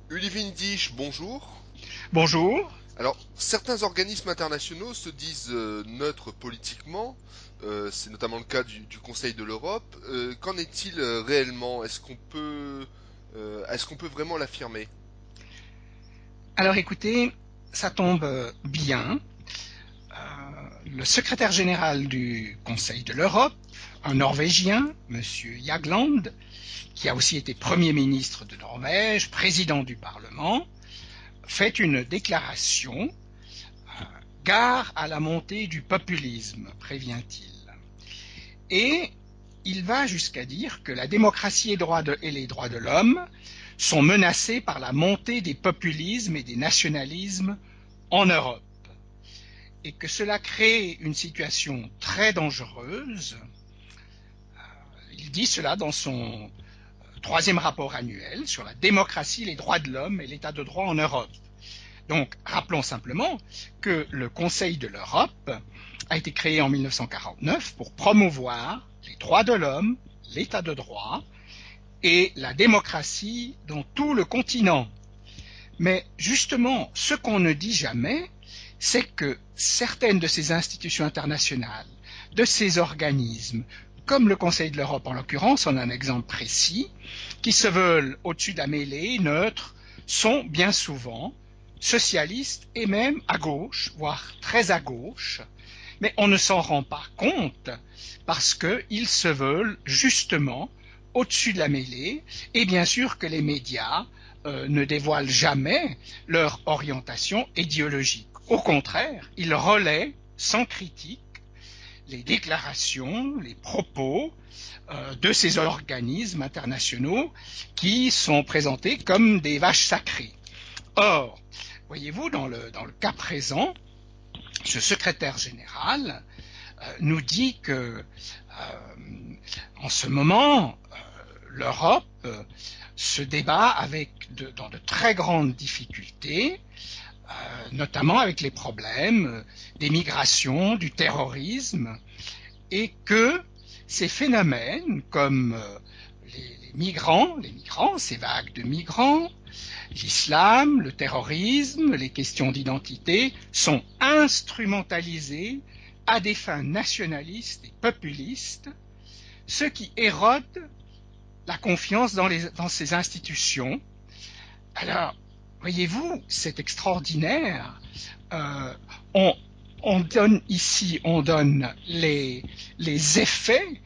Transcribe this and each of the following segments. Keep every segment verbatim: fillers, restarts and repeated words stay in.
Uli Windisch, bonjour. Bonjour. Alors, certains organismes internationaux se disent euh, neutres politiquement. Euh, c'est notamment le cas du, du Conseil de l'Europe. Euh, qu'en est-il euh, réellement? Est-ce qu'on peut, euh, est-ce qu'on peut vraiment l'affirmer? Alors écoutez, ça tombe euh, bien. Euh, le secrétaire général du Conseil de l'Europe, un Norvégien, Monsieur Jagland, qui a aussi été Premier ministre de Norvège, président du Parlement, fait une déclaration. Gare à la montée du populisme, prévient-il. Et il va jusqu'à dire que la démocratie et, droit de, et les droits de l'homme sont menacés par la montée des populismes et des nationalismes en Europe, et que cela crée une situation très dangereuse. Il dit cela dans son troisième rapport annuel sur la démocratie, les droits de l'homme et l'état de droit en Europe. Donc, rappelons simplement que le Conseil de l'Europe a été créé en mille neuf cent quarante-neuf pour promouvoir les droits de l'homme, l'état de droit et la démocratie dans tout le continent. Mais justement, ce qu'on ne dit jamais, c'est que certaines de ces institutions internationales, de ces organismes, comme le Conseil de l'Europe en l'occurrence, on a un exemple précis, qui se veulent au-dessus de la mêlée, neutres, sont bien souvent socialistes et même à gauche, voire très à gauche, mais on ne s'en rend pas compte parce qu'ils se veulent justement au-dessus de la mêlée, et bien sûr que les médias euh, ne dévoilent jamais leur orientation idéologique. Au contraire, ils relaient sans critique les déclarations, les propos euh, de ces organismes internationaux qui sont présentés comme des vaches sacrées. Or, voyez-vous, dans le, dans le cas présent, ce secrétaire général euh, nous dit que euh, en ce moment, euh, l'Europe euh, se débat avec de, dans de très grandes difficultés, euh, notamment avec les problèmes des migrations, du terrorisme, et que ces phénomènes comme euh, les, les migrants, les migrants, ces vagues de migrants, l'islam, le terrorisme, les questions d'identité sont instrumentalisés à des fins nationalistes et populistes, ce qui érode la confiance dans, les, dans ces institutions. Alors, voyez-vous, c'est extraordinaire. Euh, on, on donne ici, on donne les, les effets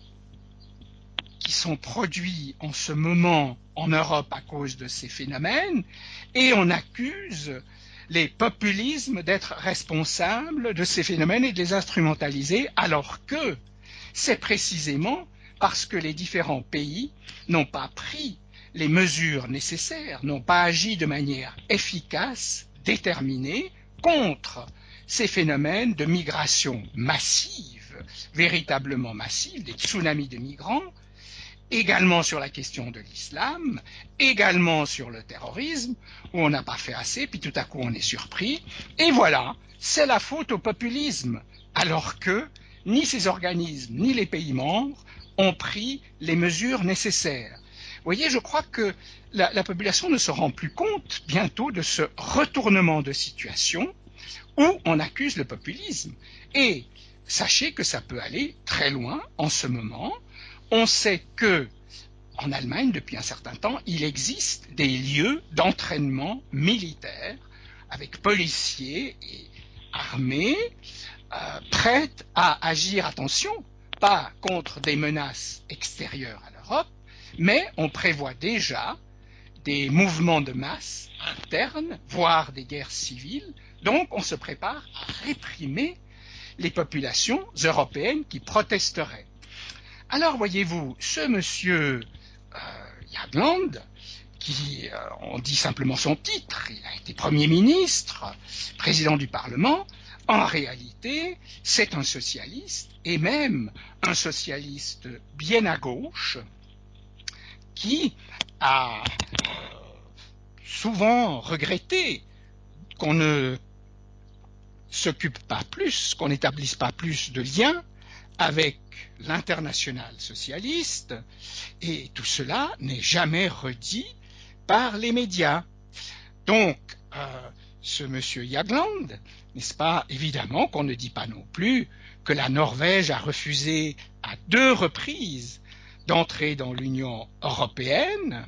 qui sont produits en ce moment en Europe à cause de ces phénomènes, et on accuse les populismes d'être responsables de ces phénomènes et de les instrumentaliser, alors que c'est précisément parce que les différents pays n'ont pas pris les mesures nécessaires, n'ont pas agi de manière efficace, déterminée, contre ces phénomènes de migration massive, véritablement massive, des tsunamis de migrants, également sur la question de l'islam, également sur le terrorisme, où on n'a pas fait assez, puis tout à coup on est surpris. Et voilà, c'est la faute au populisme, alors que ni ces organismes, ni les pays membres ont pris les mesures nécessaires. Vous voyez, je crois que la, la population ne se rend plus compte bientôt de ce retournement de situation où on accuse le populisme. Et sachez que ça peut aller très loin en ce moment. On sait que en Allemagne, depuis un certain temps, il existe des lieux d'entraînement militaire avec policiers et armées euh, prêtes à agir, attention, pas contre des menaces extérieures à l'Europe, mais on prévoit déjà des mouvements de masse internes, voire des guerres civiles. Donc on se prépare à réprimer les populations européennes qui protesteraient. Alors voyez-vous, ce monsieur euh, Jagland, qui, euh, on dit simplement son titre, il a été Premier ministre, président du Parlement, en réalité, c'est un socialiste, et même un socialiste bien à gauche, qui a euh, souvent regretté qu'on ne s'occupe pas plus, qu'on n'établisse pas plus de liens avec l'internationale socialiste, et tout cela n'est jamais redit par les médias. Donc, euh, ce monsieur Jagland, n'est-ce pas, évidemment qu'on ne dit pas non plus que la Norvège a refusé à deux reprises d'entrer dans l'Union européenne,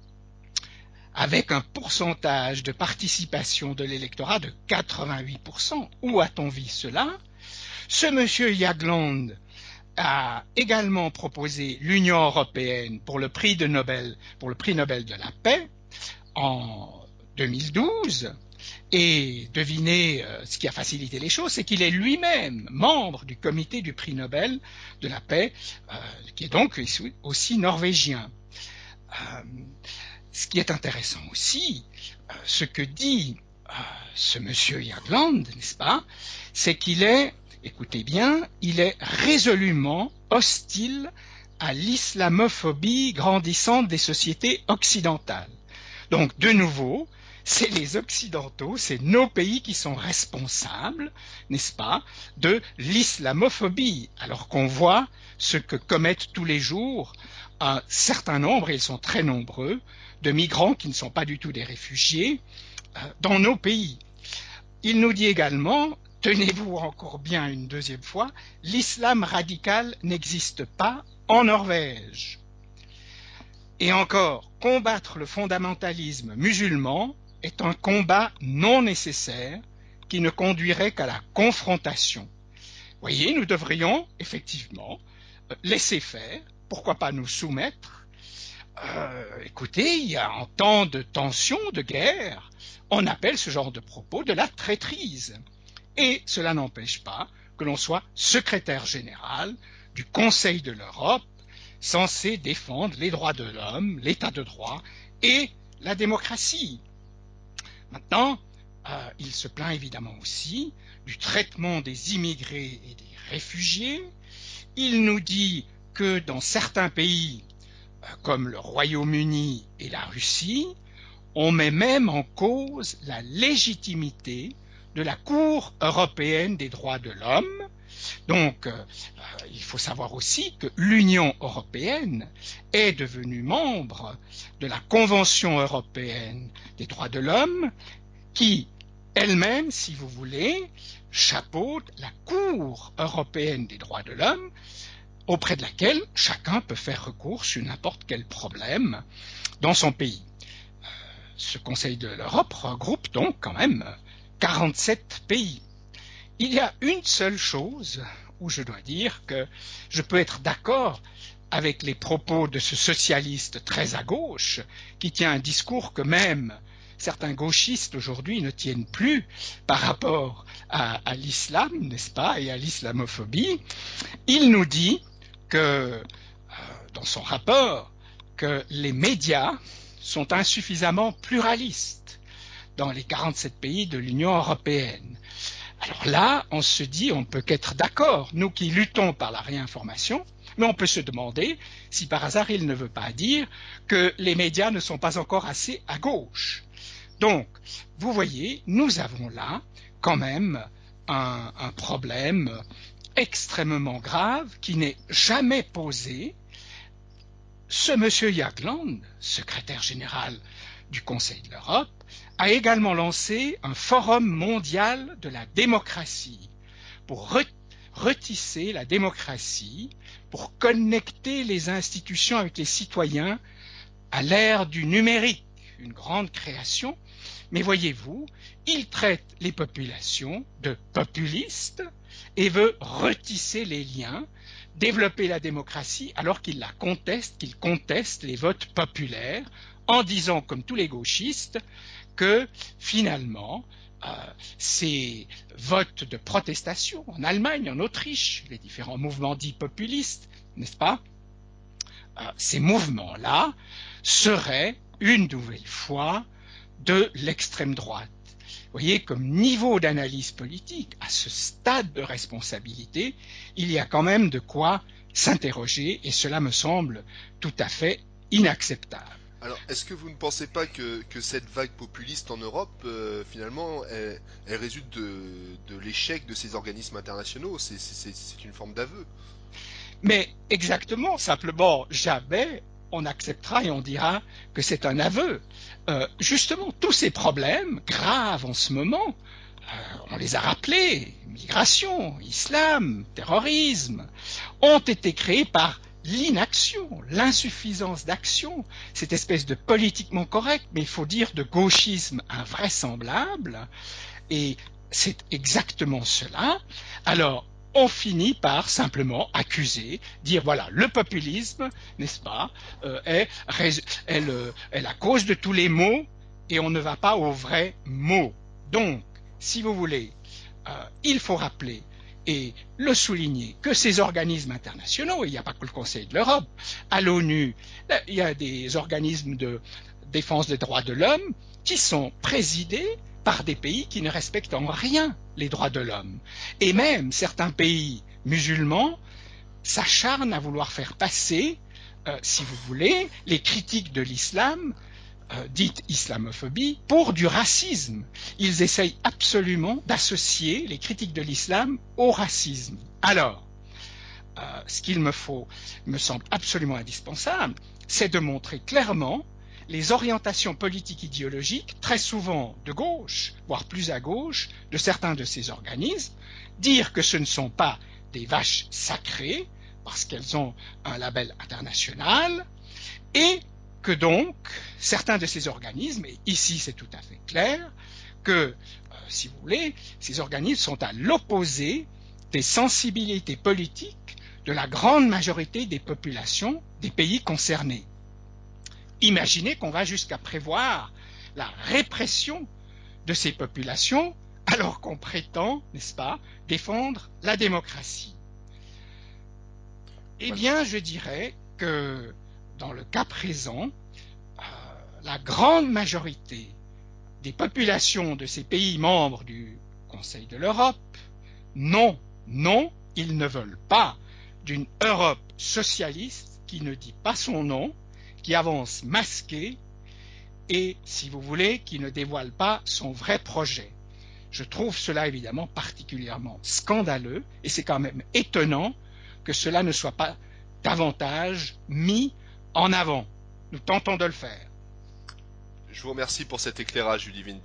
avec un pourcentage de participation de l'électorat de quatre-vingt-huit pour cent. Où a-t-on vu cela? Ce monsieur Jagland a également proposé l'Union européenne pour le prix de Nobel, pour le prix Nobel de la paix en deux mille douze. Et devinez euh, ce qui a facilité les choses, c'est qu'il est lui-même membre du comité du prix Nobel de la paix, euh, qui est donc aussi norvégien. Euh, ce qui est intéressant aussi, euh, ce que dit euh, ce monsieur Jagland, n'est-ce pas, c'est qu'il est, écoutez bien, il est résolument hostile à l'islamophobie grandissante des sociétés occidentales. Donc, de nouveau, c'est les Occidentaux, c'est nos pays qui sont responsables, n'est-ce pas, de l'islamophobie, alors qu'on voit ce que commettent tous les jours un certain nombre, et ils sont très nombreux, de migrants qui ne sont pas du tout des réfugiés euh, dans nos pays. Il nous dit également, tenez-vous encore bien une deuxième fois, l'islam radical n'existe pas en Norvège. Et encore, combattre le fondamentalisme musulman est un combat non nécessaire qui ne conduirait qu'à la confrontation. Vous voyez, nous devrions effectivement laisser faire, pourquoi pas nous soumettre. Euh, écoutez, il y a en temps de tension, de guerre, on appelle ce genre de propos de la traîtrise. Et cela n'empêche pas que l'on soit secrétaire général du Conseil de l'Europe, censé défendre les droits de l'homme, l'état de droit et la démocratie. Maintenant, euh, il se plaint évidemment aussi du traitement des immigrés et des réfugiés. Il nous dit que dans certains pays, euh, comme le Royaume-Uni et la Russie, on met même en cause la légitimité de la Cour européenne des droits de l'homme. Donc, euh, il faut savoir aussi que l'Union européenne est devenue membre de la Convention européenne des droits de l'homme, qui, elle-même, si vous voulez, chapeaute la Cour européenne des droits de l'homme, auprès de laquelle chacun peut faire recours sur n'importe quel problème dans son pays. Euh, ce Conseil de l'Europe regroupe donc quand même quarante-sept pays. Il y a une seule chose où je dois dire que je peux être d'accord avec les propos de ce socialiste très à gauche qui tient un discours que même certains gauchistes aujourd'hui ne tiennent plus par rapport à, à l'islam, n'est-ce pas, et à l'islamophobie. Il nous dit que, euh, dans son rapport, que les médias sont insuffisamment pluralistes dans les quarante-sept pays de l'Union européenne. Alors là, on se dit, on ne peut qu'être d'accord, nous qui luttons par la réinformation, mais on peut se demander si par hasard il ne veut pas dire que les médias ne sont pas encore assez à gauche. Donc, vous voyez, nous avons là quand même un, un problème extrêmement grave qui n'est jamais posé. Ce monsieur Jagland, secrétaire général du Conseil de l'Europe, a également lancé un forum mondial de la démocratie pour re- retisser la démocratie, pour connecter les institutions avec les citoyens à l'ère du numérique, une grande création. Mais voyez-vous, il traite les populations de populistes et veut retisser les liens, développer la démocratie alors qu'il la conteste, qu'il conteste les votes populaires en disant, comme tous les gauchistes, que finalement, euh, ces votes de protestation en Allemagne, en Autriche, les différents mouvements dits populistes, n'est-ce pas, euh, ces mouvements-là seraient une nouvelle fois de l'extrême droite. Vous voyez, comme niveau d'analyse politique, à ce stade de responsabilité, il y a quand même de quoi s'interroger et cela me semble tout à fait inacceptable. Alors, est-ce que vous ne pensez pas que, que cette vague populiste en Europe, euh, finalement, elle, elle résulte de, de l'échec de ces organismes internationaux? C'est, c'est, c'est une forme d'aveu. Mais exactement, simplement, jamais on acceptera et on dira que c'est un aveu. Euh, justement, tous ces problèmes graves en ce moment, euh, on les a rappelés, migration, islam, terrorisme, ont été créés par l'inaction, l'insuffisance d'action, cette espèce de politiquement correct, mais il faut dire de gauchisme invraisemblable, et c'est exactement cela. Alors, on finit par simplement accuser, dire voilà, le populisme, n'est-ce pas, euh, est, est, le, est la cause de tous les maux, et on ne va pas aux vrais maux. Donc, si vous voulez, euh, il faut rappeler et le souligner que ces organismes internationaux, il n'y a pas que le Conseil de l'Europe, à l'ONU, il y a des organismes de défense des droits de l'homme qui sont présidés par des pays qui ne respectent en rien les droits de l'homme. Et même certains pays musulmans s'acharnent à vouloir faire passer, euh, si vous voulez, les critiques de l'islam, euh, dite islamophobie, pour du racisme. Ils essayent absolument d'associer les critiques de l'islam au racisme. Alors, euh, ce qu'il me faut, me semble absolument indispensable, c'est de montrer clairement les orientations politiques idéologiques, très souvent de gauche, voire plus à gauche, de certains de ces organismes, dire que ce ne sont pas des vaches sacrées, parce qu'elles ont un label international, et que donc, certains de ces organismes, et ici c'est tout à fait clair, que, euh, si vous voulez, ces organismes sont à l'opposé des sensibilités politiques de la grande majorité des populations des pays concernés. Imaginez qu'on va jusqu'à prévoir la répression de ces populations alors qu'on prétend, n'est-ce pas, défendre la démocratie. Eh bien, je dirais que dans le cas présent, euh, la grande majorité des populations de ces pays membres du Conseil de l'Europe, non, non, ils ne veulent pas d'une Europe socialiste qui ne dit pas son nom, qui avance masqué et, si vous voulez, qui ne dévoile pas son vrai projet. Je trouve cela évidemment particulièrement scandaleux et c'est quand même étonnant que cela ne soit pas davantage mis en avant. Nous tentons de le faire. Je vous remercie pour cet éclairage, Ludivine.